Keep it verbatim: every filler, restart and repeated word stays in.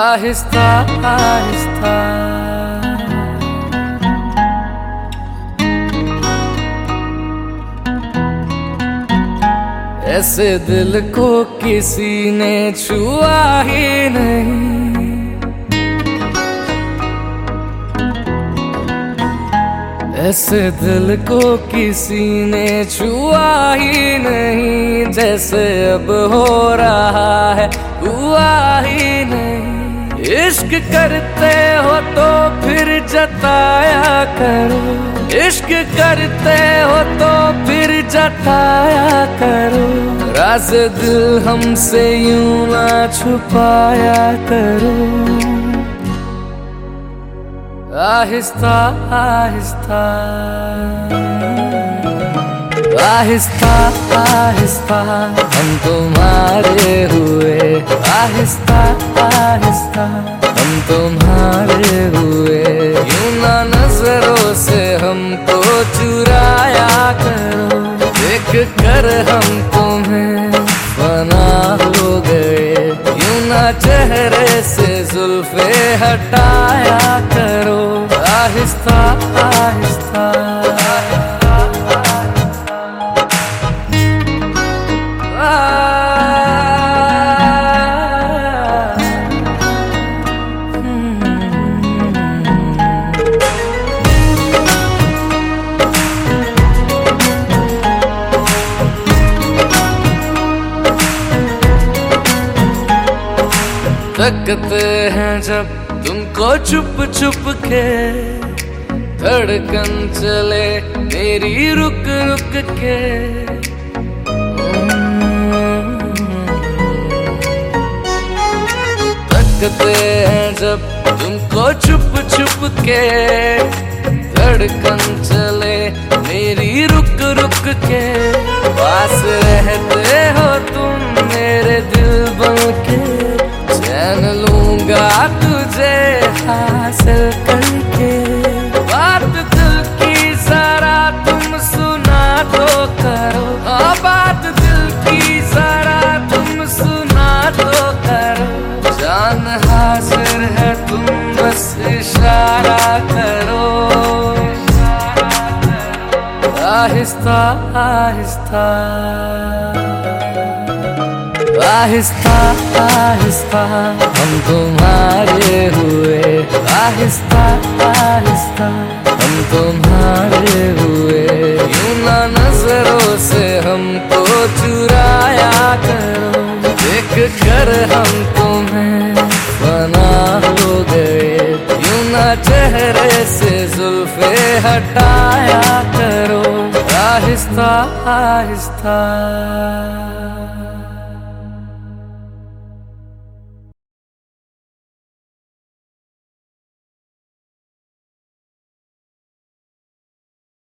आहिस्ता आहिस्ता ऐसे दिल को किसी ने छुआ ही नहीं, ऐसे दिल को किसी ने छुआ ही नहीं, जैसे अब हो रहा है हुआ ही नहीं। इश्क करते हो तो फिर जताया करो, इश्क करते हो तो फिर जताया करो, राज दिल हमसे यूं ना छुपाया करो। आहिस्ता आहिस्ता आहिस्ता आहिस्ता हम तुम्हारे हुए, आहिस्ता आहिस्ता हम तुम्हारे हुए। यूं ना नजरों से हमको चुराया करो, देख कर हम तुम्हें फना हो गए। यूं ना चेहरे से जुल्फे हटाया करो, आहिस्ता आहिस्ता तकते हैं जब तुमको चुप चुप के, धड़कन चले मेरी रुक रुक के। तकते हैं जब तुमको चुप चुप के, धड़कन चले मेरी रुक रुक के। पास रहते हो तुम मेरे दिल बन के, चैन लूंगा तुझे हासिल करके। बात दिल की जरा तुम सुना तो करो, हाँ बात दिल की जरा तुम सुना तो करो। जान हाजिर है तुम बस इशारा करो, आहिस्ता आहिस्ता आहिस्ता आहिस्ता हम तुम्हारे हुए, आहिस्ता आहिस्ता हम तुम्हारे हुए। यूं ना नजरों से हमको चुराया करो, देख कर हम तुम्हें फना हो गए। यूं ना चेहरे से जुल्फे हटाया करो, आहिस्ता आहिस्ता।